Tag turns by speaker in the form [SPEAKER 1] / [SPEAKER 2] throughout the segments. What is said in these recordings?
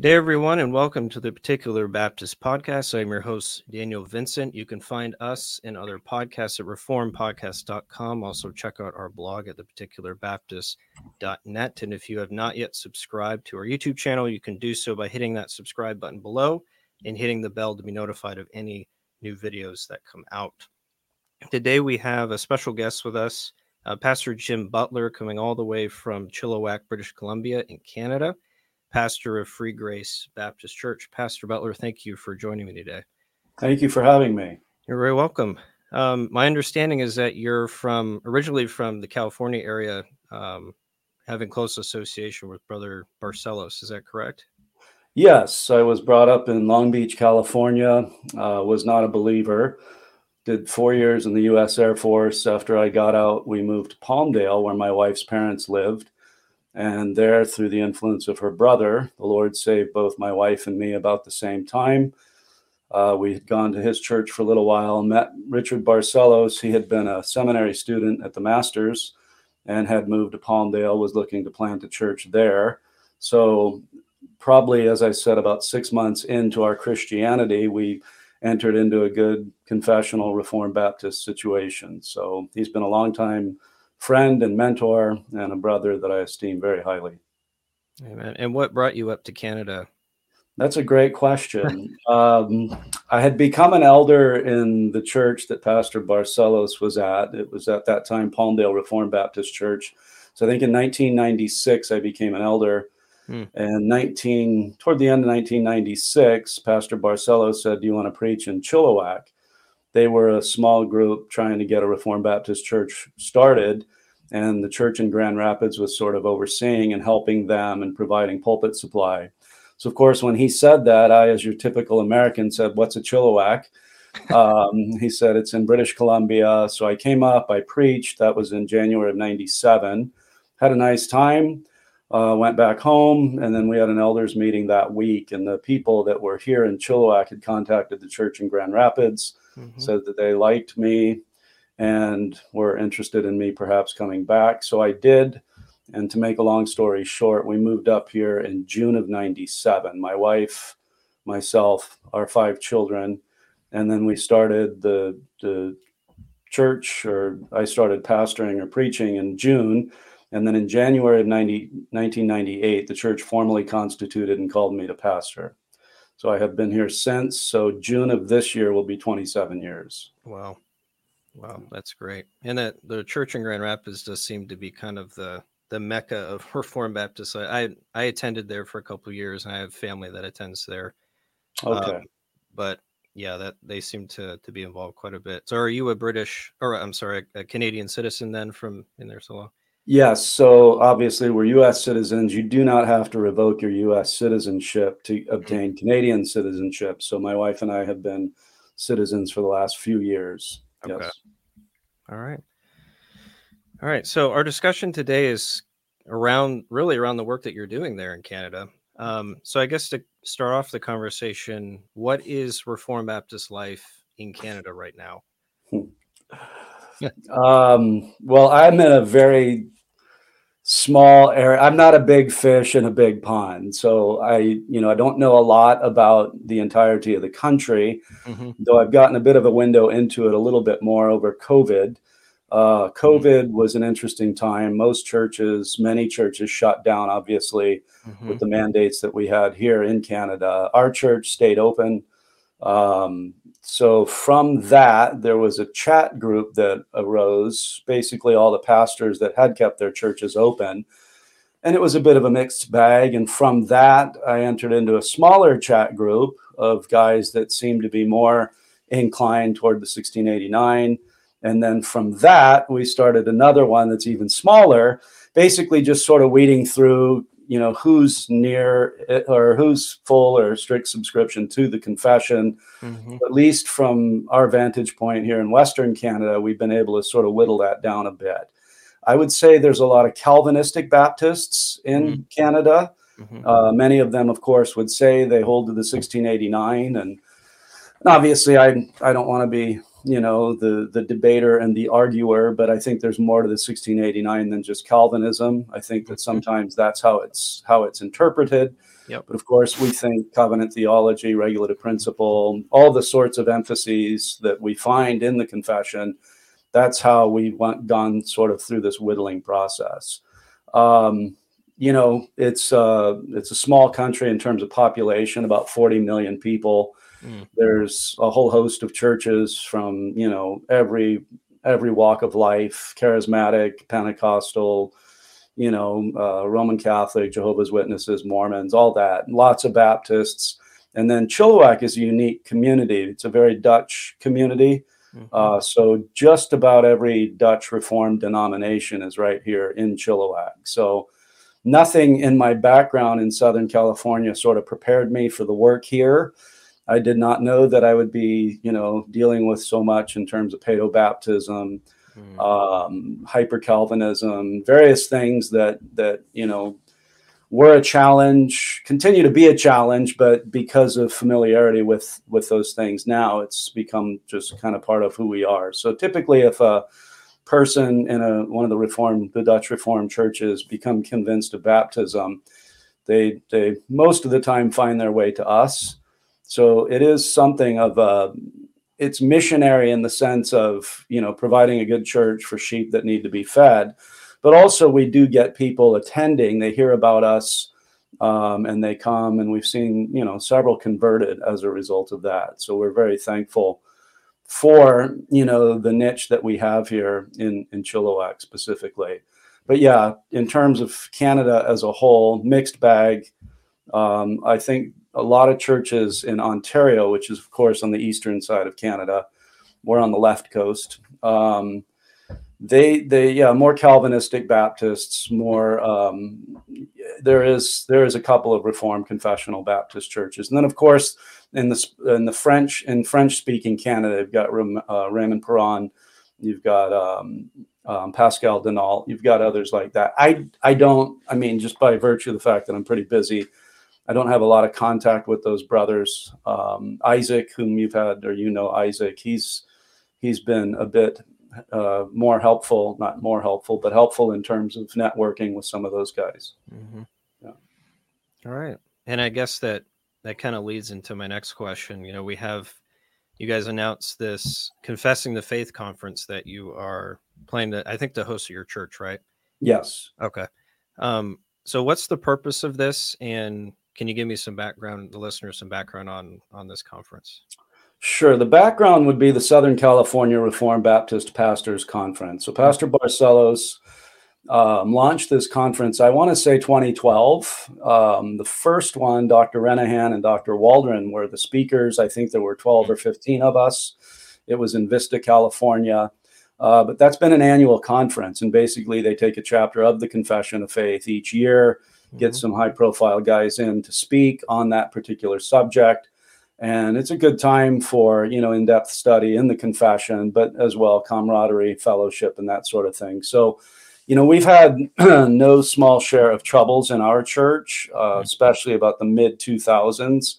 [SPEAKER 1] Good day, everyone, and welcome to the Particular Baptist Podcast. I'm your host, Daniel Vincent. You can find us and other podcasts at reformpodcast.com. Also, check out our blog at theparticularbaptist.net. And if you have not yet subscribed to our YouTube channel, you can do so by hitting that subscribe button below and hitting the bell to be notified of any new videos that come out. Today, we have a special guest with us, Pastor Jim Butler, coming all the way from Chilliwack, British Columbia in Canada. Pastor of Free Grace Baptist Church. Pastor Butler, thank you for joining me today.
[SPEAKER 2] Thank you for having me.
[SPEAKER 1] You're very welcome. My understanding is that you're originally from the California area, having close association with Brother Barcelos. Is that correct?
[SPEAKER 2] Yes, I was brought up in Long Beach, California, was not a believer, did 4 years in the U.S. Air Force. After I got out, we moved to Palmdale, where my wife's parents lived. And there, through the influence of her brother, the Lord saved both my wife and me about the same time. We had gone to his church for a little while, met Richard Barcelos. He had been a seminary student at the Masters and had moved to Palmdale, was looking to plant a church there. So probably, as I said, about 6 months into our Christianity, we entered into a good confessional Reformed Baptist situation. So he's been a long time friend and mentor and a brother that I esteem very highly.
[SPEAKER 1] Amen. And what brought you up to Canada?
[SPEAKER 2] That's a great question. I had become an elder in the church that Pastor Barcelos was at. It was at that time Palmdale Reformed Baptist Church. So I think in 1996, I became an elder. And toward the end of 1996, Pastor Barcelos said, "Do you want to preach in Chilliwack?" They were a small group trying to get a Reformed Baptist church started, and the church in Grand Rapids was sort of overseeing and helping them and providing pulpit supply. So, of course, when he said that, I, as your typical American, said, "What's a Chilliwack?" He said, "It's in British Columbia." So I came up, I preached. That was in January of 97. Had a nice time, went back home, and then we had an elders meeting that week. And the people that were here in Chilliwack had contacted the church in Grand Rapids, said that they liked me and were interested in me perhaps coming back. So I did. And to make a long story short, we moved up here in June of 97. My wife, myself, our 5 children. And then we started the church, or I started pastoring or preaching in June. And then in January of 1998, the church formally constituted and called me to pastor. So I have been here since. So June of this year will be 27 years.
[SPEAKER 1] Wow, that's great. And that the church in Grand Rapids does seem to be kind of the mecca of Reformed Baptist. I attended there for a couple of years, and I have family that attends there.
[SPEAKER 2] Okay.
[SPEAKER 1] But yeah, that they seem to be involved quite a bit. So are you a Canadian citizen then from in there so long?
[SPEAKER 2] Yes. So obviously we're U.S. citizens. You do not have to revoke your U.S. citizenship to obtain Canadian citizenship. So my wife and I have been citizens for the last few years.
[SPEAKER 1] Okay.
[SPEAKER 2] Yes.
[SPEAKER 1] All right. So our discussion today is around the work that you're doing there in Canada. So I guess to start off the conversation, what is Reformed Baptist life in Canada right now?
[SPEAKER 2] Well, I'm in a very small area. I'm not a big fish in a big pond. So I don't know a lot about the entirety of the country, though I've gotten a bit of a window into it a little bit more over COVID. COVID was an interesting time. Many churches shut down, obviously, with the mandates that we had here in Canada. Our church stayed open. So from that, there was a chat group that arose, basically all the pastors that had kept their churches open. And it was a bit of a mixed bag. And from that, I entered into a smaller chat group of guys that seemed to be more inclined toward the 1689. And then from that, we started another one that's even smaller, basically just sort of weeding through, who's near it or who's full or strict subscription to the confession. At least from our vantage point here in Western Canada, we've been able to sort of whittle that down a bit. I would say there's a lot of Calvinistic Baptists in Canada. Many of them, of course, would say they hold to the 1689. And obviously, I don't want to be the debater and the arguer, but I think there's more to the 1689 than just Calvinism. I think that sometimes that's how it's interpreted.
[SPEAKER 1] Yep.
[SPEAKER 2] But of course, we think covenant theology, regulative principle, all the sorts of emphases that we find in the confession, that's how we've gone sort of through this whittling process. It's a small country in terms of population, about 40 million people. There's a whole host of churches from, every walk of life, charismatic, Pentecostal, Roman Catholic, Jehovah's Witnesses, Mormons, all that, lots of Baptists. And then Chilliwack is a unique community. It's a very Dutch community. So just about every Dutch Reformed denomination is right here in Chilliwack. So nothing in my background in Southern California sort of prepared me for the work here. I did not know that I would be, dealing with so much in terms of paedobaptism, hyper-Calvinism, various things that were a challenge, continue to be a challenge, but because of familiarity with those things now, it's become just kind of part of who we are. So typically if a person in one of the Dutch Reformed churches become convinced of baptism, they most of the time find their way to us. So it is something of it's missionary in the sense of, providing a good church for sheep that need to be fed. But also we do get people attending. They hear about us and they come, and we've seen, several converted as a result of that. So we're very thankful for, the niche that we have here in Chilliwack specifically. But yeah, in terms of Canada as a whole, mixed bag. I think a lot of churches in Ontario, which is of course on the eastern side of Canada, we're on the left coast. They more Calvinistic Baptists, more there is a couple of Reformed confessional Baptist churches, and then of course in French speaking Canada, you've got Raymond Perron, you've got Pascal Denal, you've got others like that. I mean, just by virtue of the fact that I'm pretty busy, I don't have a lot of contact with those brothers. Isaac, whom you've had, or Isaac, he's been a bit more helpful, not more helpful, but helpful in terms of networking with some of those guys. Yeah.
[SPEAKER 1] All right. And I guess that kind of leads into my next question. You guys announced this Confessing the Faith conference that you are planning to host at your church, right?
[SPEAKER 2] Yes.
[SPEAKER 1] Okay. So what's the purpose of this? And can you give me the listeners some background on this conference?
[SPEAKER 2] Sure. The background would be the Southern California Reformed Baptist Pastors Conference. So Pastor Barcelos launched this conference, I want to say 2012. The first one, Dr. Renahan and Dr. Waldron were the speakers. I think there were 12 or 15 of us. It was in Vista, California. But that's been an annual conference. And basically, they take a chapter of the Confession of Faith each year, get some high-profile guys in to speak on that particular subject. And it's a good time for, in-depth study in the confession, but as well camaraderie, fellowship, and that sort of thing. So, we've had no small share of troubles in our church, especially about the mid-2000s.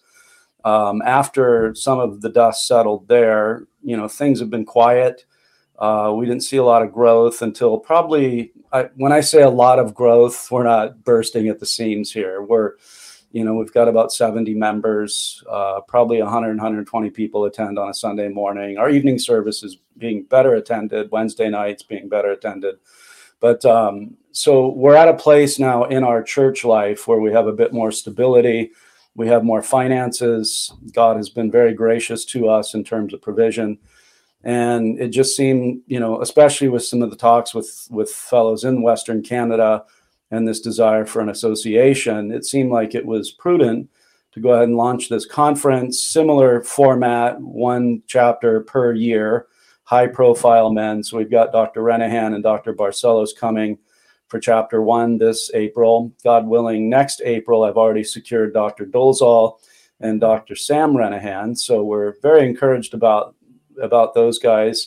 [SPEAKER 2] After some of the dust settled there, things have been quiet. We didn't see a lot of growth until probably, when I say a lot of growth, we're not bursting at the seams here. We've got about 70 members, probably 120 people attend on a Sunday morning. Our evening service is being better attended, Wednesday nights being better attended. But so we're at a place now in our church life where we have a bit more stability. We have more finances. God has been very gracious to us in terms of provision. And it just seemed, especially with some of the talks with fellows in Western Canada and this desire for an association, it seemed like it was prudent to go ahead and launch this conference, similar format, one chapter per year, high profile men. So we've got Dr. Renahan and Dr. Barcelos coming for chapter 1 this April. God willing, next April, I've already secured Dr. Dolezal and Dr. Sam Renahan. So we're very encouraged about those guys.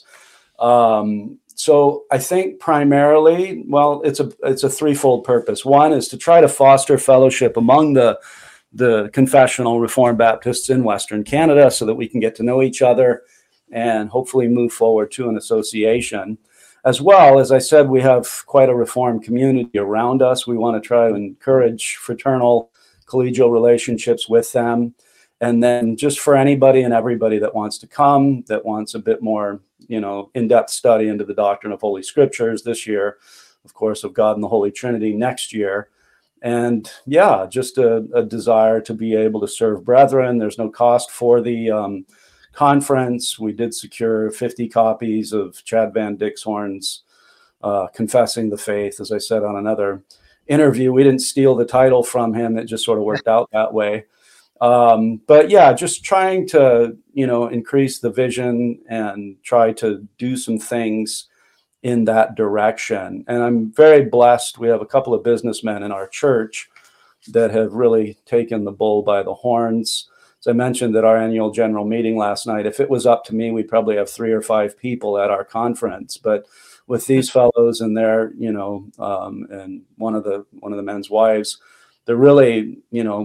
[SPEAKER 2] So I think primarily, it's a threefold purpose. One is to try to foster fellowship among the confessional Reformed Baptists in Western Canada so that we can get to know each other and hopefully move forward to an association. As well, as I said, we have quite a Reformed community around us. We want to try to encourage fraternal, collegial relationships with them. And then just for anybody and everybody that wants to come, that wants a bit more, in-depth study into the doctrine of Holy Scriptures this year, of course, of God and the Holy Trinity next year. And yeah, just a desire to be able to serve brethren. There's no cost for the conference. We did secure 50 copies of Chad Van Dixhorn's Confessing the Faith. As I said on another interview, we didn't steal the title from him. It just sort of worked out that way. But yeah, just trying to, increase the vision and try to do some things in that direction. And I'm very blessed. We have a couple of businessmen in our church that have really taken the bull by the horns. As I mentioned at our annual general meeting last night, if it was up to me, we'd probably have 3 or 5 people at our conference. But with these fellows and their, and one of the men's wives, they're really,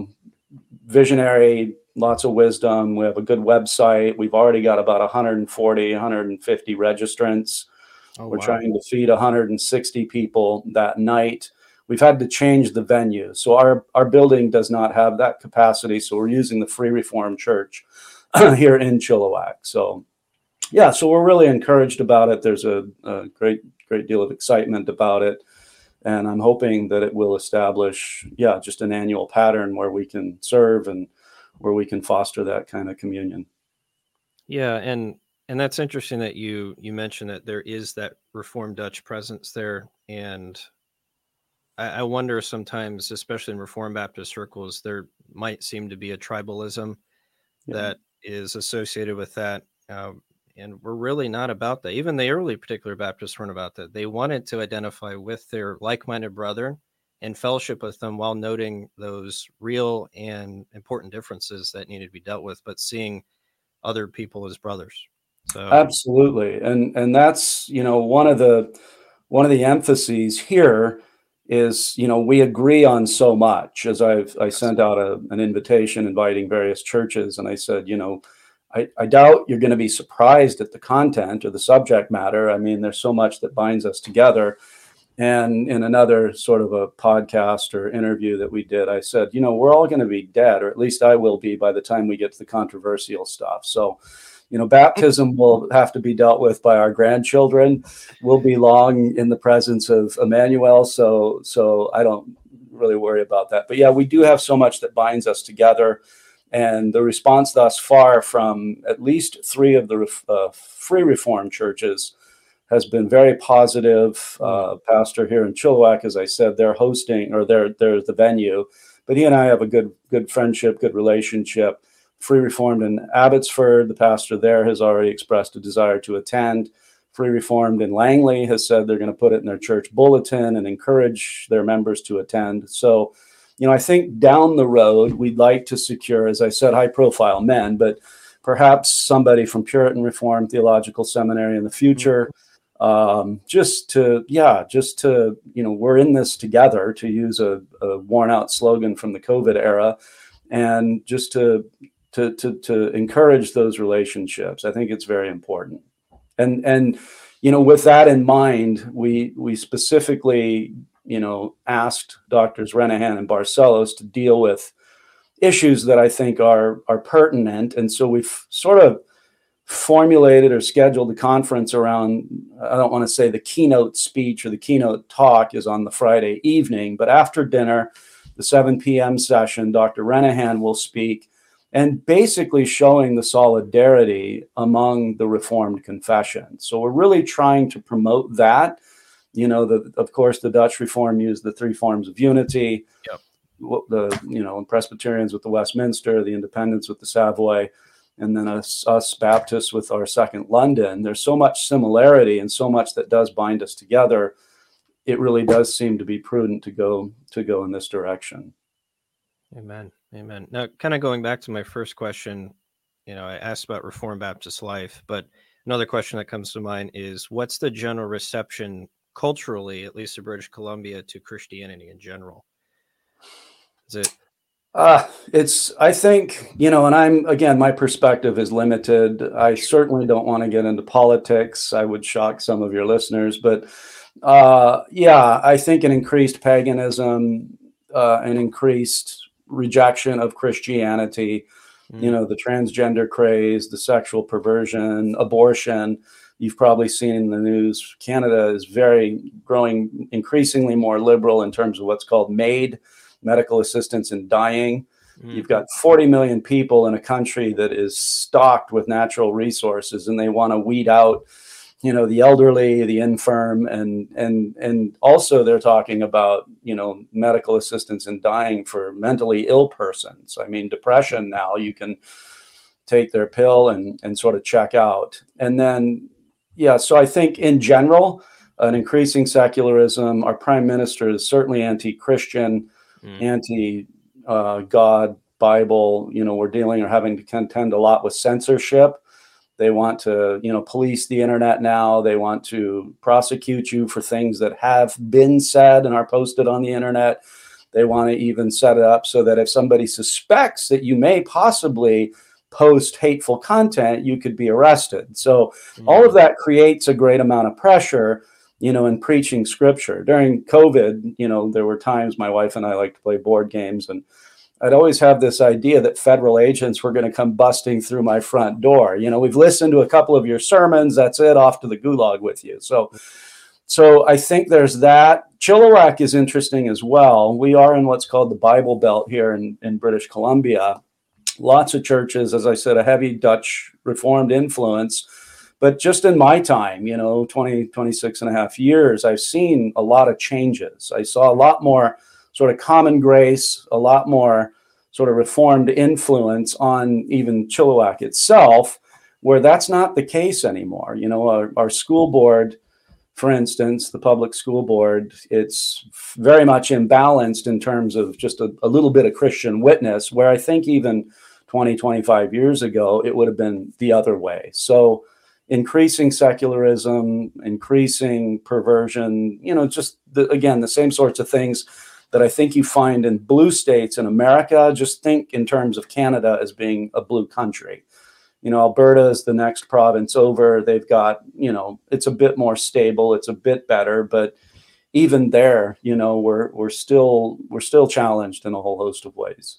[SPEAKER 2] visionary, lots of wisdom. We have a good website. We've already got about 140, 150 registrants. Oh, we're trying to feed 160 people that night. We've had to change the venue. So our building does not have that capacity. So we're using the Free Reformed Church here in Chilliwack. So yeah, so we're really encouraged about it. There's a great deal of excitement about it. And I'm hoping that it will establish, just an annual pattern where we can serve and where we can foster that kind of communion.
[SPEAKER 1] Yeah, and that's interesting that you mentioned that there is that Reformed Dutch presence there. And I wonder sometimes, especially in Reformed Baptist circles, there might seem to be a tribalism that is associated with that. And we're really not about that. Even the early particular Baptists weren't about that. They wanted to identify with their like-minded brethren and fellowship with them while noting those real and important differences that needed to be dealt with, but seeing other people as brothers. So
[SPEAKER 2] absolutely. And that's, one of the emphases here is, we agree on so much. As I sent out an invitation inviting various churches, and I said, I doubt you're going to be surprised at the content or the subject matter. I mean, there's so much that binds us together. And in another sort of a podcast or interview that we did, I said, we're all going to be dead, or at least I will be by the time we get to the controversial stuff. So, baptism will have to be dealt with by our grandchildren. We'll be long in the presence of Emmanuel. So I don't really worry about that. But yeah, we do have so much that binds us together. And the response thus far from at least 3 of the Free Reformed churches has been very positive. Pastor here in Chilliwack, as I said, they're hosting, or they're the venue, but he and I have a good friendship, good relationship. Free Reformed in Abbotsford, the pastor there has already expressed a desire to attend. Free Reformed in Langley has said they're going to put it in their church bulletin and encourage their members to attend. So, I think down the road, we'd like to secure, as I said, high-profile men, but perhaps somebody from Puritan Reformed Theological Seminary in the future, just to, we're in this together, to use a worn-out slogan from the COVID era, and just to encourage those relationships. I think it's very important. And with that in mind, we specifically asked Doctors Renahan and Barcelos to deal with issues that I think are pertinent. And so we've sort of formulated or scheduled the conference around, I don't want to say the keynote speech or the keynote talk is on the Friday evening, but after dinner, the 7 p.m. session, Dr. Renahan will speak, and basically showing the solidarity among the Reformed confession. So we're really trying to promote that. Of course, the Dutch Reform used the 3 forms of unity.
[SPEAKER 1] Yep.
[SPEAKER 2] The Presbyterians with the Westminster, the Independents with the Savoy, and then us Baptists with our Second London. There's so much similarity and so much that does bind us together. It really does seem to be prudent to go in this direction.
[SPEAKER 1] Amen. Now, kind of going back to my first question, I asked about Reformed Baptist life, but another question that comes to mind is, what's the general reception culturally, at least in British Columbia, to Christianity in general? Is it
[SPEAKER 2] I think, and again, my perspective is limited. I certainly don't want to get into politics. I would shock some of your listeners, but yeah, I think an increased paganism, an increased rejection of Christianity, the transgender craze, the sexual perversion, abortion. You've probably seen in the news, Canada is growing increasingly more liberal in terms of what's called MAID, medical assistance in dying. You've got 40 million people in a country that is stocked with natural resources, and they want to weed out, the elderly, the infirm, and also they're talking about, medical assistance in dying for mentally ill persons. I mean, depression now, you can take their pill and sort of check out. And then, yeah, so I think in general, an increasing secularism. Our prime minister is certainly anti-Christian, anti-God, Bible. We're having to contend a lot with censorship. They want to, police the internet now. They want to prosecute you for things that have been said and are posted on the internet. They want to even set it up so that if somebody suspects that you may possibly post hateful content, you could be arrested. So all of that creates a great amount of pressure, in preaching scripture. During COVID, there were times my wife and I like to play board games, and I'd always have this idea that federal agents were going to come busting through my front door. We've listened to a couple of your sermons. That's it, off to the gulag with you. So I think there's that. Chilliwack is interesting as well. We are in what's called the Bible Belt here in British Columbia. Lots of churches, as I said, a heavy Dutch Reformed influence. But just in my time, 26 and a half years, I've seen a lot of changes. I saw a lot more sort of common grace, a lot more sort of Reformed influence on even Chilliwack itself, where that's not the case anymore. Our school board, for instance, the public school board, it's very much imbalanced in terms of just a little bit of Christian witness, where I think even 20, 25 years ago, it would have been the other way. So increasing secularism, increasing perversion, again, the same sorts of things that I think you find in blue states in America. Just think in terms of Canada as being a blue country. Alberta is the next province over. They've got, it's a bit more stable. It's a bit better, but even there, we're still challenged in a whole host of ways.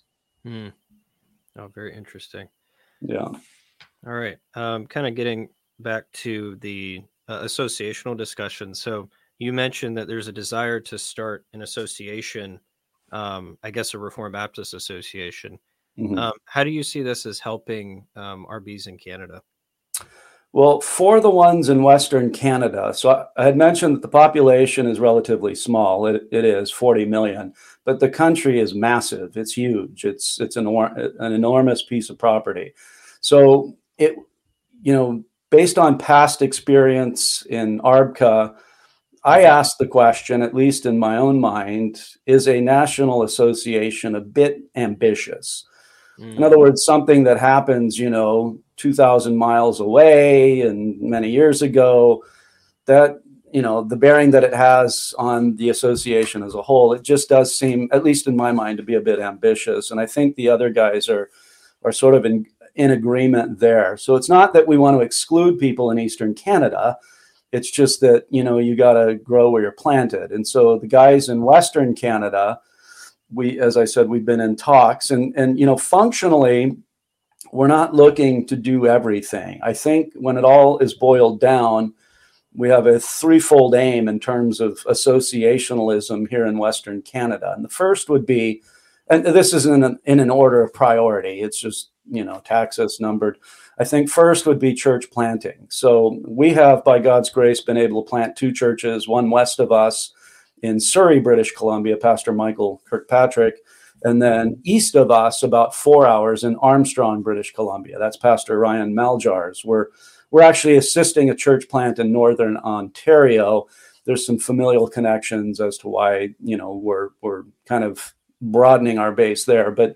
[SPEAKER 1] Oh, very interesting.
[SPEAKER 2] Yeah.
[SPEAKER 1] All right. Kind of getting back to the associational discussion. So you mentioned that there's a desire to start an association, I guess a Reformed Baptist association. How do you see this as helping RBs in Canada?
[SPEAKER 2] Well, for the ones in Western Canada, so I had mentioned that the population is relatively small. It is 40 million, but the country is massive. It's huge. It's an enormous piece of property. So it, based on past experience in ARBCA, I asked the question, at least in my own mind, is a national association a bit ambitious? In other words, something that happens, 2,000 miles away and many years ago, that, the bearing that it has on the association as a whole, it just does seem, at least in my mind, to be a bit ambitious. And I think the other guys are sort of in agreement there. So it's not that we want to exclude people in Eastern Canada. It's just that, you got to grow where you're planted. And so the guys in Western Canada, as I said, we've been in talks and functionally, we're not looking to do everything. I think when it all is boiled down, we have a threefold aim in terms of associationalism here in Western Canada. And the first would be, and this is in an order of priority, it's just, taxes numbered. I think first would be church planting. So we have, by God's grace, been able to plant 2 churches, one west of us in Surrey, British Columbia, Pastor Michael Kirkpatrick, and then east of us, about 4 hours in Armstrong, British Columbia. That's Pastor Ryan Maljars. We're actually assisting a church plant in Northern Ontario. There's some familial connections as to why, we're kind of broadening our base there. But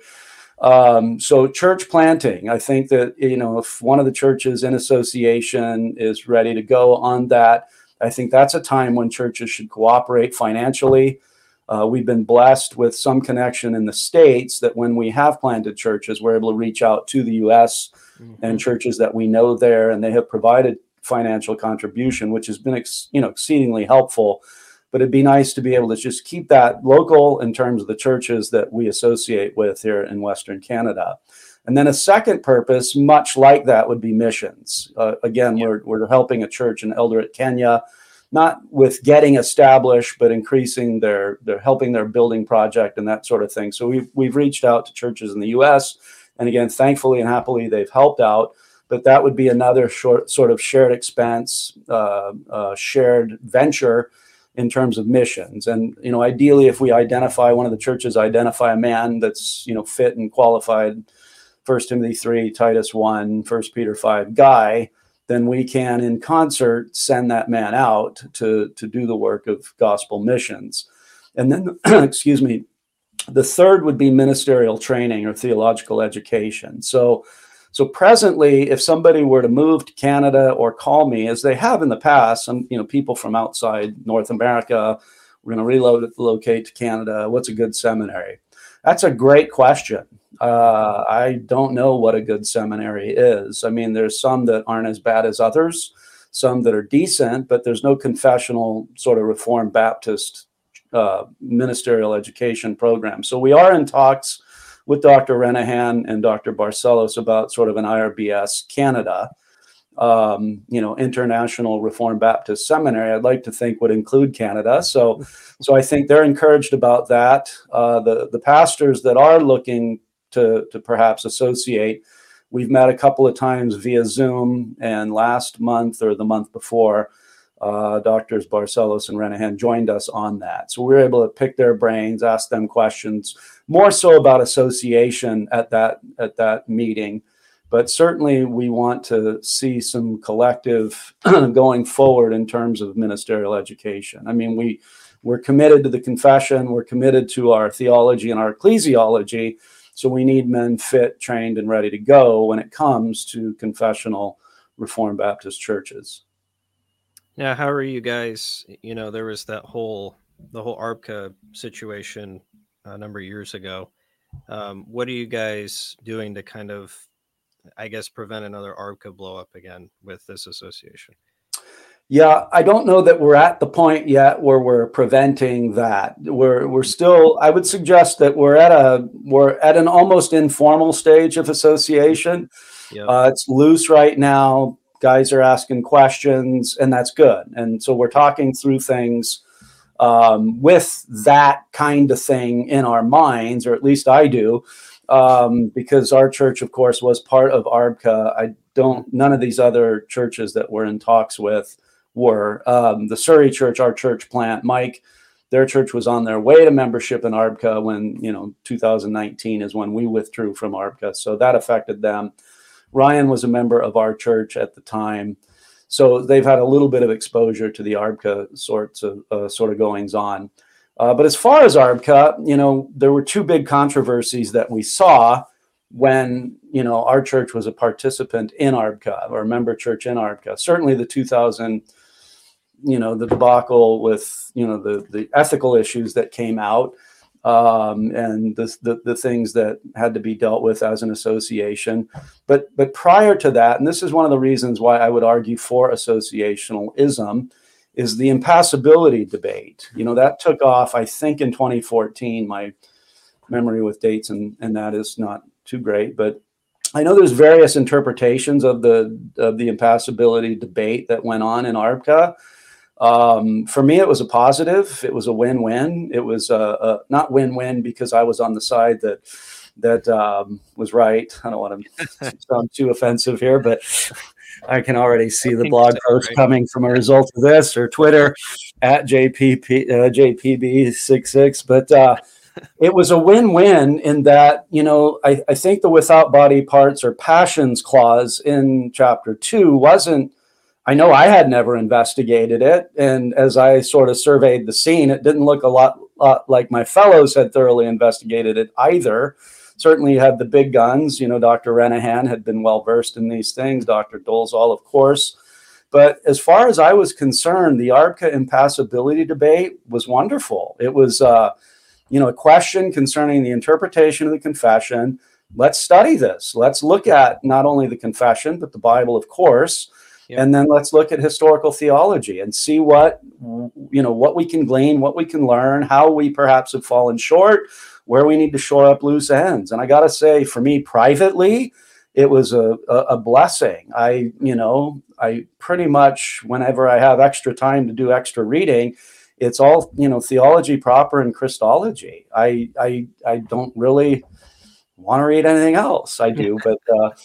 [SPEAKER 2] so church planting, I think that, if one of the churches in association is ready to go on that, I think that's a time when churches should cooperate financially. We've been blessed with some connection in the States that when we have planted churches, we're able to reach out to the U.S. and churches that we know there, and they have provided financial contribution, which has been exceedingly helpful. But it'd be nice to be able to just keep that local in terms of the churches that we associate with here in Western Canada. And then a second purpose, much like that, would be missions. Again, we're helping a church in Eldoret, Kenya, not with getting established, but increasing their helping their building project and that sort of thing. So we've reached out to churches in the U.S. and again, thankfully and happily, they've helped out. But that would be another sort of shared expense, shared venture in terms of missions. And, ideally, if we identify one of the churches, identify a man that's, fit and qualified, 1 Timothy 3, Titus 1, 1 Peter 5 guy, then we can, in concert, send that man out to do the work of gospel missions. And then, excuse me, the third would be ministerial training or theological education. So presently, if somebody were to move to Canada or call me, as they have in the past, some people from outside North America, we're going to relocate to Canada. What's a good seminary? That's a great question. I don't know what a good seminary is. I mean, there's some that aren't as bad as others, some that are decent, but there's no confessional sort of Reformed Baptist ministerial education program. So we are in talks with Dr. Renahan and Dr. Barcelos about sort of an IRBS Canada, International Reformed Baptist Seminary. I'd like to think would include Canada. So I think they're encouraged about that. The pastors that are looking to perhaps associate, we've met a couple of times via Zoom, and last month or the month before, Doctors Barcelos and Renahan joined us on that. So we were able to pick their brains, ask them questions, more so about association at that meeting. But certainly we want to see some collective going forward in terms of ministerial education. I mean, we're committed to the confession, we're committed to our theology and our ecclesiology. So we need men fit, trained, and ready to go when it comes to confessional Reformed Baptist churches.
[SPEAKER 1] Now, how are you guys? There was the whole ARBCA situation a number of years ago. What are you guys doing to kind of, I guess, prevent another ARBCA blow up again with this association?
[SPEAKER 2] Yeah, I don't know that we're at the point yet where we're preventing that. We're still, I would suggest that we're at an almost informal stage of association. Yep. It's loose right now. Guys are asking questions, and that's good. And so we're talking through things with that kind of thing in our minds, or at least I do, because our church, of course, was part of ARBCA. None of these other churches that we're in talks with were. The Surrey church, our church plant, Mike, their church was on their way to membership in ARBCA when, 2019 is when we withdrew from ARBCA. So that affected them. Ryan was a member of our church at the time. So they've had a little bit of exposure to the ARBCA sort of goings on. But as far as ARBCA, there were two big controversies that we saw when, our church was a participant in ARBCA or a member church in ARBCA. Certainly the 2000, the debacle with, the ethical issues that came out. And the things that had to be dealt with as an association. But prior to that, and this is one of the reasons why I would argue for associationalism, is the impassibility debate. That took off, I think, in 2014. My memory with dates and that is not too great, but I know there's various interpretations of the impassibility debate that went on in ARBCA. For me, it was a positive. It was a win-win. It was not win-win because I was on the side that was right. I don't want to sound too offensive here, but I can already see the blog post coming from a result of this, or Twitter at JPB66. But it was a win-win in that, I think the without body parts or passions clause in chapter 2 wasn't, I know I had never investigated it. And as I sort of surveyed the scene, it didn't look a lot like my fellows had thoroughly investigated it either. Certainly you had the big guns, Dr. Renahan had been well-versed in these things, Dr. Dolezal, of course. But as far as I was concerned, the ARBCA impassibility debate was wonderful. It was, a question concerning the interpretation of the confession. Let's study this. Let's look at not only the confession, but the Bible, of course. Yep. And then let's look at historical theology and see what we can glean, what we can learn, how we perhaps have fallen short, where we need to shore up loose ends. And I got to say, for me privately, it was a blessing. I pretty much, whenever I have extra time to do extra reading, it's all, theology proper and Christology. I don't really want to read anything else. I do, but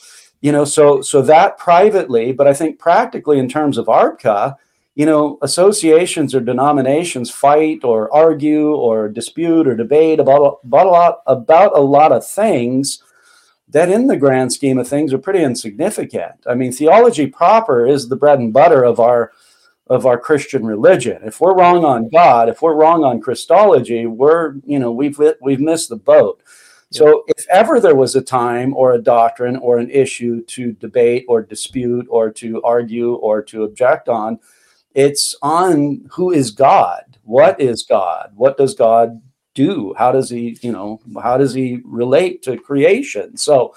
[SPEAKER 2] so that privately, but I think practically in terms of ARBCA, associations or denominations fight or argue or dispute or debate about a lot of things that in the grand scheme of things are pretty insignificant. I mean, theology proper is the bread and butter of our Christian religion. If we're wrong on God, if we're wrong on Christology, we've missed the boat. So if ever there was a time or a doctrine or an issue to debate or dispute or to argue or to object on, it's on who is God? What is God? What does God do? How does he relate to creation? So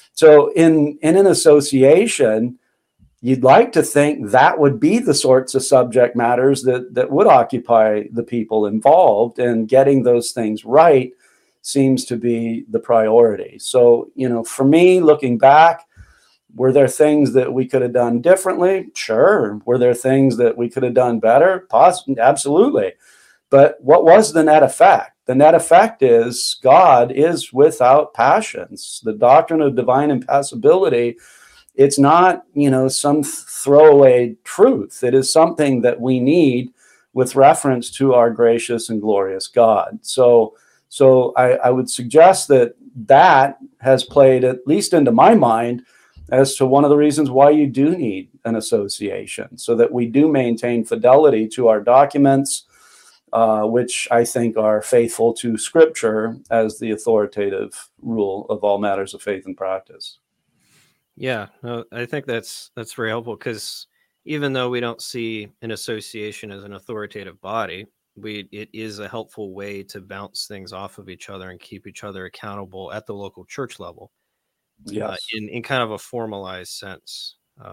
[SPEAKER 2] in an association, you'd like to think that would be the sorts of subject matters that would occupy the people involved, and getting those things right seems to be the priority. So, for me, looking back, were there things that we could have done differently? Sure. Were there things that we could have done better? Possibly, absolutely. But what was the net effect? The net effect is God is without passions. The doctrine of divine impassibility, it's not, some throwaway truth. It is something that we need with reference to our gracious and glorious God. So I would suggest that has played, at least into my mind, as to one of the reasons why you do need an association, so that we do maintain fidelity to our documents, which I think are faithful to Scripture as the authoritative rule of all matters of faith and practice.
[SPEAKER 1] Yeah, no, I think that's very helpful, because even though we don't see an association as an authoritative body, it is a helpful way to bounce things off of each other and keep each other accountable at the local church level.
[SPEAKER 2] Yes.
[SPEAKER 1] In kind of a formalized sense.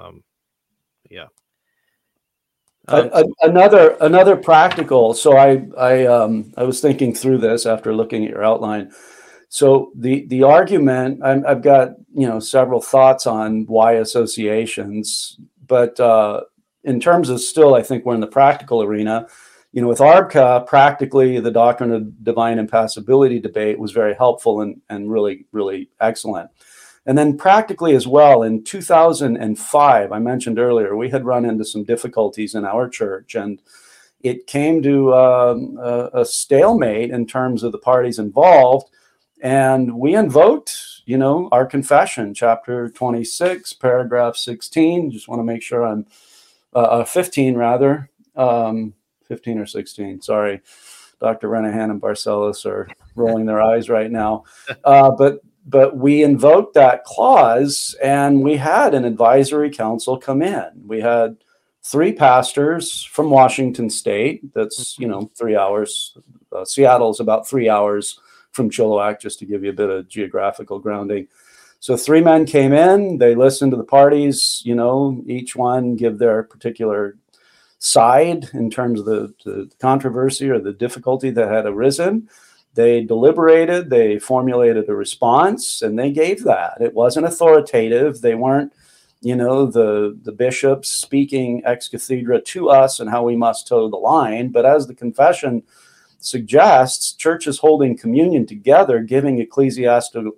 [SPEAKER 2] Another practical. So I was thinking through this after looking at your outline. So the argument, I've got several thoughts on why associations, but in terms of still, I think we're in the practical arena. With ARBCA, practically the doctrine of divine impassibility debate was very helpful and really, really excellent. And then practically as well, in 2005, I mentioned earlier, we had run into some difficulties in our church, and it came to a stalemate in terms of the parties involved. And we invoked, our confession, chapter 26, paragraph 16. Just want to make sure I'm 15 rather. 15 or 16. Sorry, Dr. Renahan and Barcelos are rolling their eyes right now. But we invoked that clause, and we had an advisory council come in. We had 3 pastors from Washington State. That's, 3 hours. Seattle is about 3 hours from Chilliwack, just to give you a bit of geographical grounding. So 3 men came in. They listened to the parties, each one give their particular side in terms of the controversy or the difficulty that had arisen. They deliberated, they formulated a response, and they gave that. It wasn't authoritative. They weren't, the bishops speaking ex cathedra to us and how we must toe the line. But as the confession suggests, churches holding communion together, giving ecclesiastical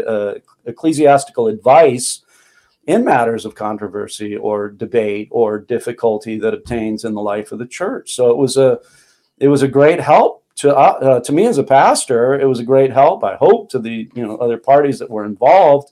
[SPEAKER 2] advice in matters of controversy or debate or difficulty that obtains in the life of the church. So it was a great help to me as a pastor. It was a great help, I hope, to the other parties that were involved.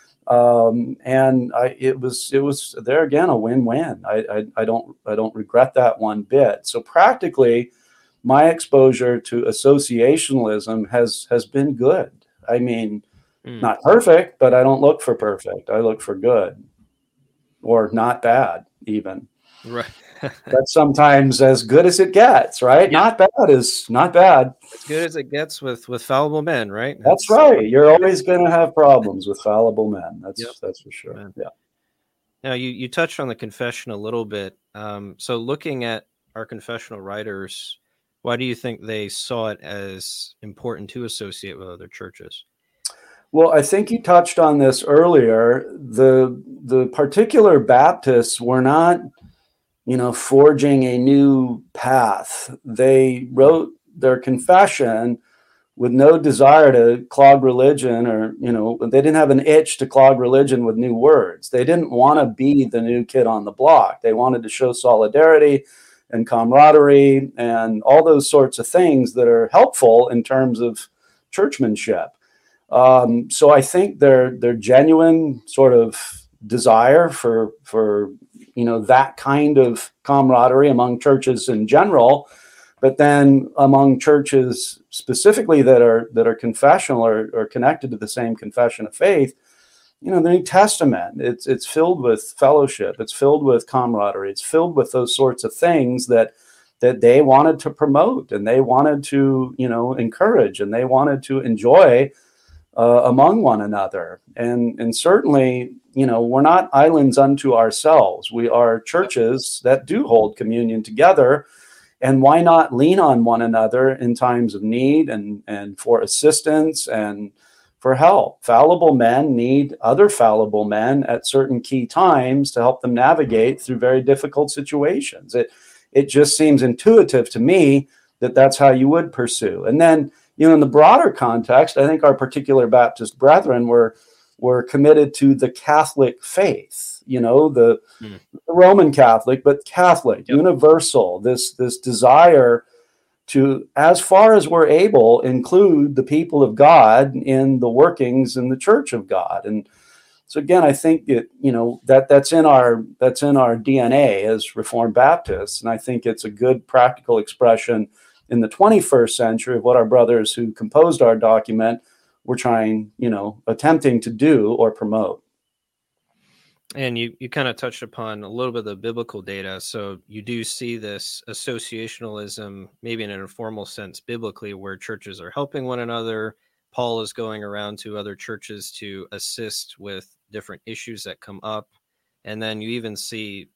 [SPEAKER 2] It was there again a win-win. I don't regret that one bit. So practically, my exposure to associationalism has been good. I mean, not perfect, but I don't look for perfect. I look for good, or not bad even.
[SPEAKER 1] Right.
[SPEAKER 2] That's sometimes as good as it gets, right?
[SPEAKER 1] Yeah.
[SPEAKER 2] Not bad is not bad.
[SPEAKER 1] As good as it gets with fallible men, right?
[SPEAKER 2] That's right. You're always going to have problems with fallible men.
[SPEAKER 1] Yep.
[SPEAKER 2] That's for sure.
[SPEAKER 1] Amen.
[SPEAKER 2] Yeah.
[SPEAKER 1] Now you touched on the confession a little bit. So looking at our confessional writers, why do you think they saw it as important to associate with other churches?
[SPEAKER 2] Well, I think you touched on this earlier. The particular Baptists were not, forging a new path. They wrote their confession with no desire to clog religion, or, they didn't have an itch to clog religion with new words. They didn't want to be the new kid on the block. They wanted to show solidarity and camaraderie and all those sorts of things that are helpful in terms of churchmanship. So I think their genuine sort of desire for that kind of camaraderie among churches in general, but then among churches specifically that are confessional or connected to the same confession of faith, the New Testament, it's filled with fellowship, it's filled with camaraderie, it's filled with those sorts of things that they wanted to promote and they wanted to encourage and they wanted to enjoy among one another. And certainly, we're not islands unto ourselves. We are churches that do hold communion together. And why not lean on one another in times of need and for assistance and for help? Fallible men need other fallible men at certain key times to help them navigate through very difficult situations. It just seems intuitive to me that that's how you would pursue. And then, in the broader context, I think our particular Baptist brethren were committed to the Catholic faith, the Roman Catholic, but Catholic, yep. Universal, this desire to, as far as we're able, include the people of God in the workings in the Church of God. And so again, I think that's in our DNA as Reformed Baptists, and I think it's a good practical expression in the 21st century of what our brothers who composed our document were attempting to do or promote.
[SPEAKER 1] And you kind of touched upon a little bit of the biblical data. So you do see this associationalism, maybe in an informal sense, biblically, where churches are helping one another. Paul is going around to other churches to assist with different issues that come up. And then you even see,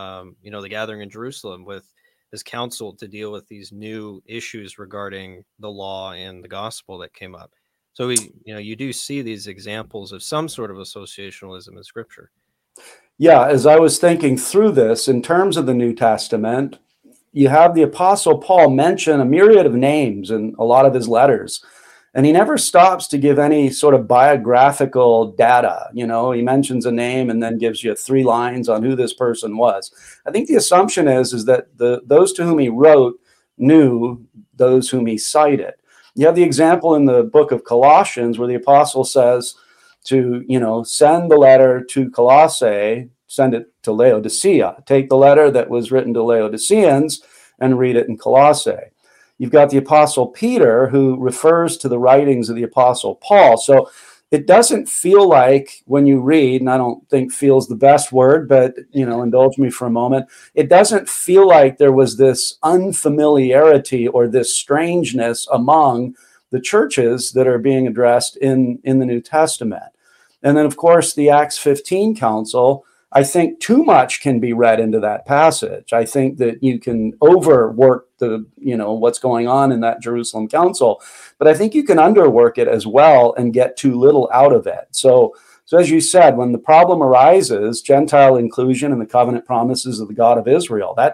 [SPEAKER 1] the gathering in Jerusalem with this council to deal with these new issues regarding the law and the gospel that came up. So you do see these examples of some sort of associationalism in Scripture.
[SPEAKER 2] Yeah, as I was thinking through this, in terms of the New Testament, you have the Apostle Paul mention a myriad of names in a lot of his letters. And he never stops to give any sort of biographical data. He mentions a name and then gives you 3 lines on who this person was. I think the assumption is that those to whom he wrote knew those whom he cited. You have the example in the book of Colossians where the apostle says to, send the letter to Colossae, send it to Laodicea. Take the letter that was written to Laodiceans and read it in Colossae. You've got the Apostle Peter, who refers to the writings of the Apostle Paul. So it doesn't feel like when you read, and I don't think feel's the best word, but, indulge me for a moment. It doesn't feel like there was this unfamiliarity or this strangeness among the churches that are being addressed in the New Testament. And then, of course, the Acts 15 council, I think too much can be read into that passage. I think that you can overwork what's going on in that Jerusalem council, but I think you can underwork it as well and get too little out of it. So as you said, when the problem arises, Gentile inclusion and the covenant promises of the God of Israel, that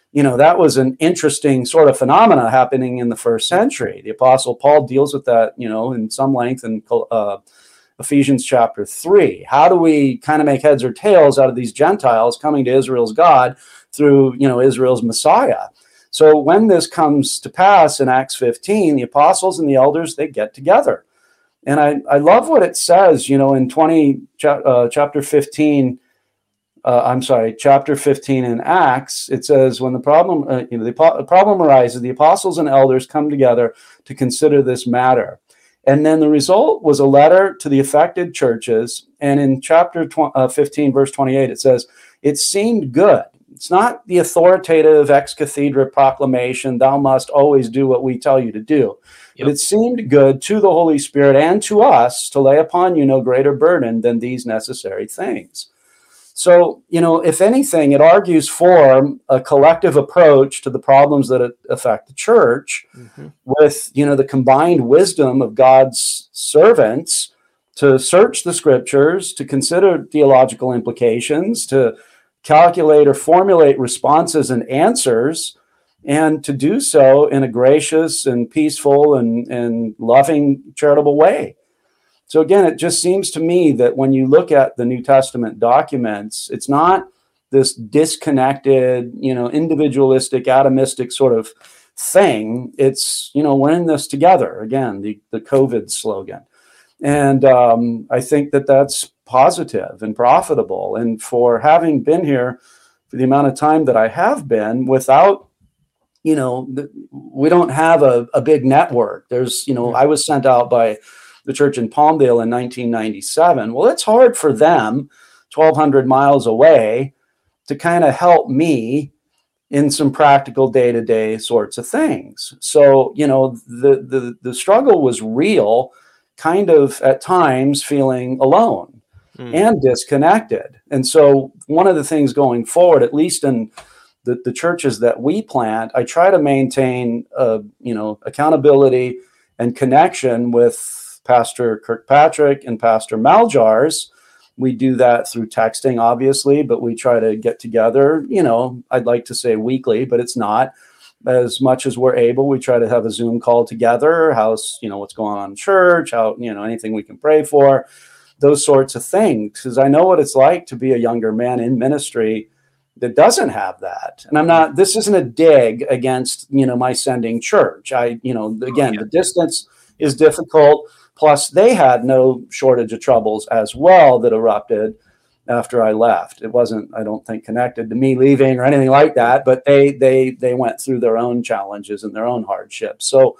[SPEAKER 2] was an interesting sort of phenomena happening in the first century. The Apostle Paul deals with that, in some length in Ephesians chapter 3. How do we kind of make heads or tails out of these Gentiles coming to Israel's God through, Israel's Messiah? So when this comes to pass in Acts 15, the apostles and the elders, they get together. And I love what it says, in chapter 15 in Acts. It says, when the problem, the problem arises, the apostles and elders come together to consider this matter. And then the result was a letter to the affected churches. And in chapter 15, verse 28, it says, it seemed good. It's not the authoritative ex cathedra proclamation, thou must always do what we tell you to do. But it seemed good to the Holy Spirit and to us to lay upon you no greater burden than these necessary things. So, if anything, it argues for a collective approach to the problems that affect the church with, the combined wisdom of God's servants to search the scriptures, to consider theological implications, to calculate or formulate responses and answers, and to do so in a gracious and peaceful and loving, charitable way. So again, it just seems to me that when you look at the New Testament documents, it's not this disconnected, individualistic, atomistic sort of thing. It's, we're in this together. Again, the COVID slogan. And I think that that's positive and profitable. And for having been here for the amount of time that I have been without, we don't have a big network. There's, I was sent out by the church in Palmdale in 1997. Well, it's hard for them, 1,200 miles away, to kind of help me in some practical day-to-day sorts of things. So, the struggle was real, kind of at times feeling alone and disconnected. And so one of the things going forward, at least in the churches that we plant, I try to maintain, accountability and connection with Pastor Kirkpatrick and Pastor Maljars. We do that through texting, obviously, but we try to get together, I'd like to say weekly, but it's not. As much as we're able, we try to have a Zoom call together, how's, what's going on in church, how, anything we can pray for, those sorts of things. Because I know what it's like to be a younger man in ministry that doesn't have that. And this isn't a dig against, my sending church. The distance is difficult. Plus, they had no shortage of troubles as well that erupted after I left. It wasn't, I don't think, connected to me leaving or anything like that, but they went through their own challenges and their own hardships. So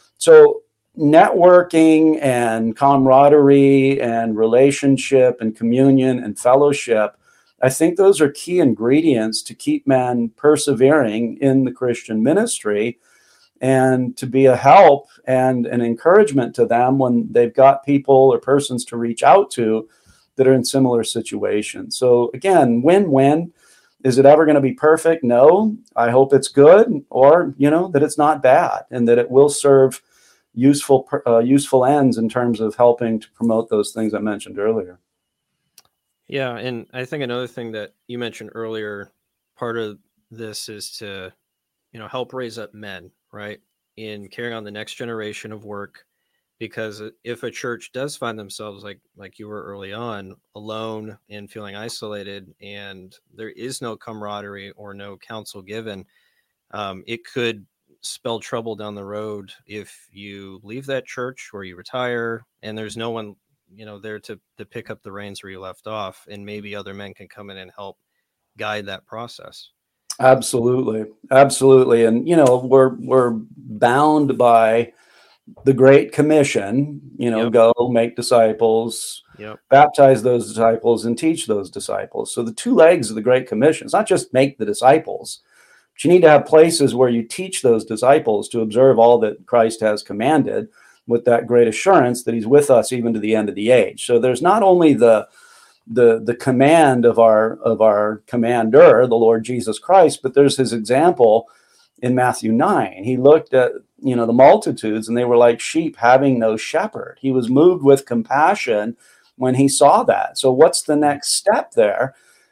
[SPEAKER 2] networking and camaraderie and relationship and communion and fellowship, I think those are key ingredients to keep men persevering in the Christian ministry and to be a help and an encouragement to them when they've got people or persons to reach out to that are in similar situations. So again, win-win. Is it ever going to be perfect? No. I hope it's good, or, that it's not bad and that it will serve useful ends in terms of helping to promote those things I mentioned earlier.
[SPEAKER 1] Yeah. And I think another thing that you mentioned earlier, part of this is to, help raise up men, right, in carrying on the next generation of work. Because if a church does find themselves like you were early on, alone and feeling isolated, and there is no camaraderie or no counsel given, it could spell trouble down the road if you leave that church or you retire and there's no one, there to pick up the reins where you left off, and maybe other men can come in and help guide that process.
[SPEAKER 2] Absolutely. And, we're bound by the Great Commission, go make disciples, baptize those disciples and teach those disciples. So the two legs of the Great Commission, it's not just make the disciples, but you need to have places where you teach those disciples to observe all that Christ has commanded, with that great assurance that he's with us even to the end of the age. So there's not only the command of our commander, the Lord Jesus Christ, but there's his example in Matthew 9. He looked at, the multitudes, and they were like sheep having no shepherd. He was moved with compassion when he saw that. So what's the next step there?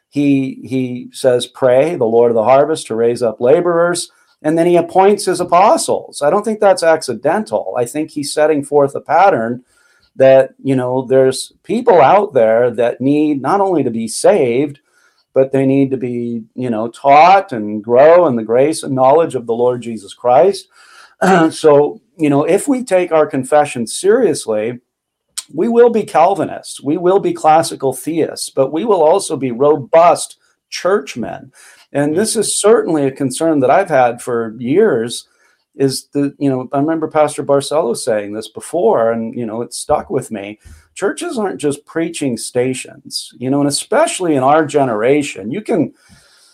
[SPEAKER 2] He says, pray the Lord of the harvest to raise up laborers, and then he appoints his apostles. I don't think that's accidental. I think he's setting forth a pattern that, there's people out there that need not only to be saved, but they need to be, taught and grow in the grace and knowledge of the Lord Jesus Christ. So, if we take our confession seriously, we will be Calvinists, we will be classical theists, but we will also be robust churchmen. And this is certainly a concern that I've had for years, is I remember Pastor Barcelo saying this before, and, it stuck with me. Churches aren't just preaching stations, and especially in our generation, you can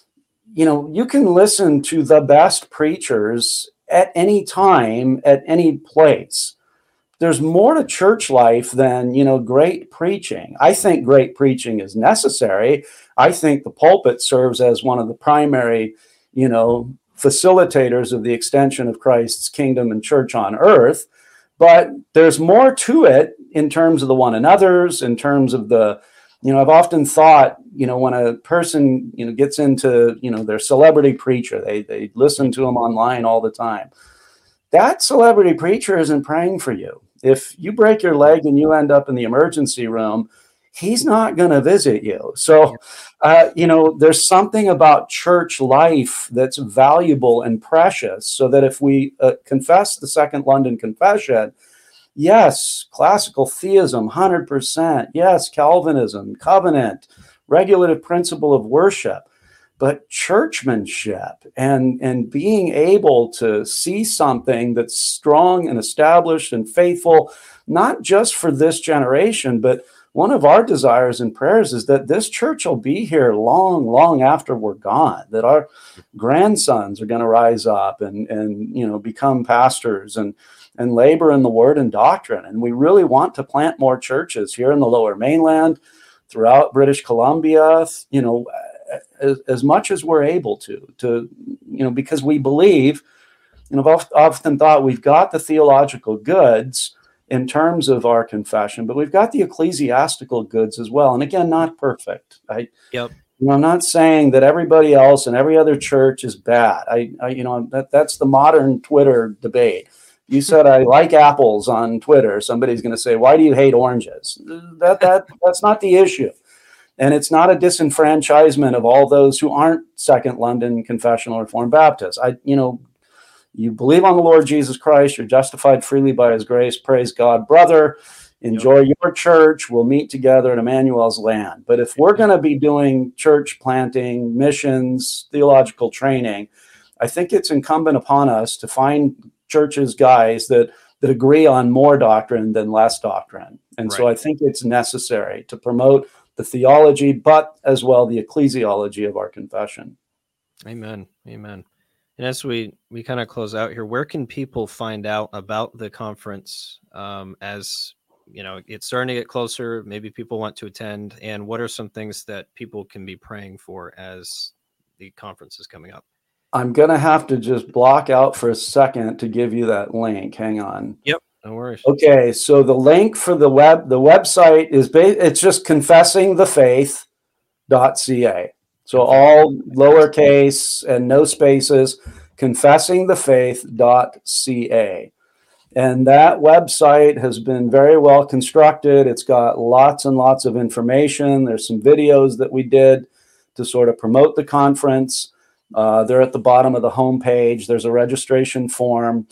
[SPEAKER 2] you can listen to the best preachers at any time, at any place. There's more to church life than, great preaching. I think great preaching is necessary. I think the pulpit serves as one of the primary, facilitators of the extension of Christ's kingdom and church on earth. But there's more to it in terms of the one another's, in terms of the, I've often thought, when a person, gets into, their celebrity preacher, they listen to them online all the time. That celebrity preacher isn't praying for you. If you break your leg and you end up in the emergency room, he's not going to visit you. So, there's something about church life that's valuable and precious, so that if we confess the Second London Confession, yes, classical theism, 100%. Yes, Calvinism, covenant, regulative principle of worship, but churchmanship and being able to see something that's strong and established and faithful, not just for this generation, but one of our desires and prayers is that this church will be here long, long after we're gone, that our grandsons are going to rise up and become pastors and labor in the word and doctrine. And we really want to plant more churches here in the Lower Mainland, throughout British Columbia, as much as we're able to because we believe, I've often thought we've got the theological goods in terms of our confession, but we've got the ecclesiastical goods as well. And again, not perfect.
[SPEAKER 1] Yep.
[SPEAKER 2] I'm not saying that everybody else and every other church is bad. That's the modern Twitter debate. You said I like apples on Twitter. Somebody's going to say, "Why do you hate oranges?" That's not the issue. And it's not a disenfranchisement of all those who aren't Second London Confessional Reformed Baptists. You believe on the Lord Jesus Christ, you're justified freely by his grace. Praise God, brother. Enjoy your church. We'll meet together in Emmanuel's land. But if we're going to be doing church planting, missions, theological training, I think it's incumbent upon us to find churches, guys, that agree on more doctrine than less doctrine. And so I think it's necessary to promote the theology, but as well the ecclesiology of our confession.
[SPEAKER 1] Amen. Amen. And as we kind of close out here, where can people find out about the conference as it's starting to get closer? Maybe people want to attend. And what are some things that people can be praying for as the conference is coming up?
[SPEAKER 2] I'm going to have to just block out for a second to give you that link. Hang on.
[SPEAKER 1] Yep. No worries.
[SPEAKER 2] Okay. So the link for the website is it's just confessingthefaith.ca. So all lowercase and no spaces, confessingthefaith.ca. And that website has been very well constructed. It's got lots and lots of information. There's some videos that we did to sort of promote the conference. They're at the bottom of the homepage. There's a registration form.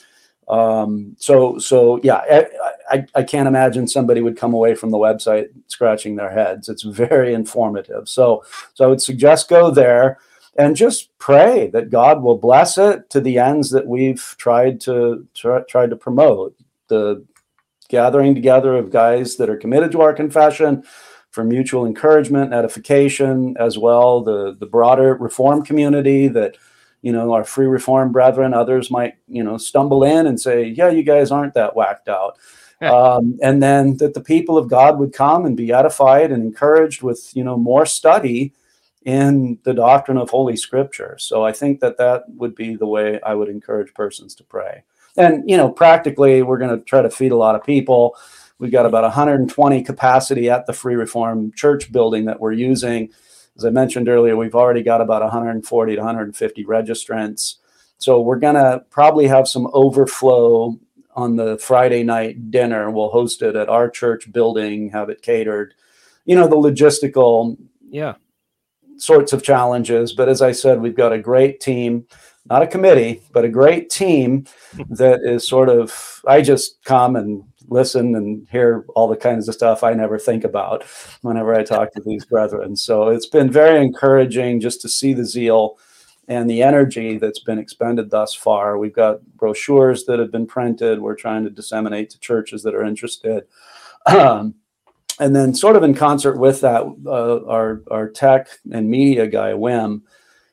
[SPEAKER 2] So yeah, I can't imagine somebody would come away from the website scratching their heads. It's very informative. So I would suggest go there and just pray that God will bless it to the ends that we've tried to promote. The gathering together of guys that are committed to our confession for mutual encouragement and edification, as well the broader Reformed community that, our free Reformed brethren, others might, stumble in and say, yeah, you guys aren't that whacked out. And then that the people of God would come and be edified and encouraged with, more study in the doctrine of Holy Scripture. So I think that would be the way I would encourage persons to pray. And, practically, we're going to try to feed a lot of people. We've got about 120 capacity at the Free Reformed Church building that we're using. As I mentioned earlier, we've already got about 140 to 150 registrants. So we're going to probably have some overflow on the Friday night dinner. We'll host it at our church building, have it catered. The logistical sorts of challenges. But as I said, we've got a great team, not a committee, but a great team that is sort of, I just come and listen and hear all the kinds of stuff I never think about whenever I talk to these brethren. So it's been very encouraging just to see the zeal and the energy that's been expended thus far. We've got brochures that have been printed. We're trying to disseminate to churches that are interested. And then sort of in concert with that, our tech and media guy, Wim,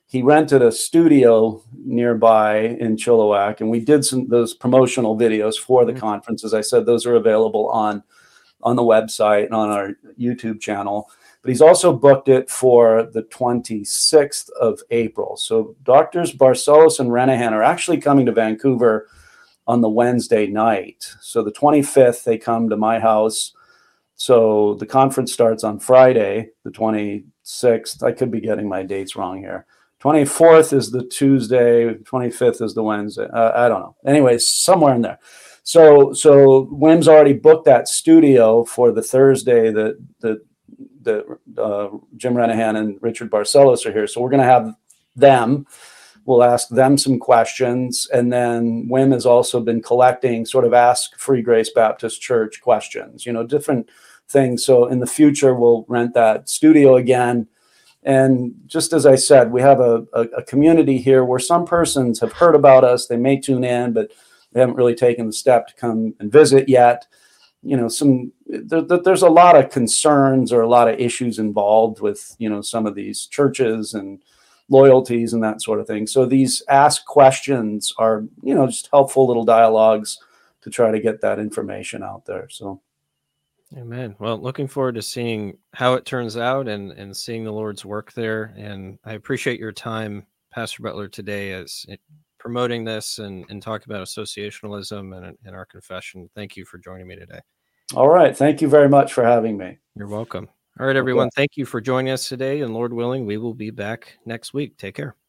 [SPEAKER 2] he rented a studio nearby in Chilliwack, and we did those promotional videos for the conference. As I said, those are available on the website and on our YouTube channel. But he's also booked it for the 26th of April. So Doctors Barcelos and Renahan are actually coming to Vancouver on the Wednesday night. So the 25th, they come to my house. So the conference starts on Friday, the 26th. I could be getting my dates wrong here. 24th is the Tuesday, 25th is the Wednesday. I don't know. Anyways, somewhere in there. So Wim's already booked that studio for the Thursday that Jim Renahan and Richard Barcelos are here. So we're going to have them. We'll ask them some questions. And then Wim has also been collecting sort of Ask Free Grace Baptist Church questions, different things. So in the future, we'll rent that studio again. And just as I said, we have a community here where some persons have heard about us. They may tune in, but they haven't really taken the step to come and visit yet. There's a lot of concerns or a lot of issues involved with, some of these churches and loyalties and that sort of thing. So these ask questions are, just helpful little dialogues to try to get that information out there. So.
[SPEAKER 1] Amen. Well, looking forward to seeing how it turns out and seeing the Lord's work there. And I appreciate your time, Pastor Butler, today as promoting this and talking about associationalism and our confession. Thank you for joining me today.
[SPEAKER 2] All right. Thank you very much for having me.
[SPEAKER 1] You're welcome. All right, everyone. Okay. Thank you for joining us today. And Lord willing, we will be back next week. Take care.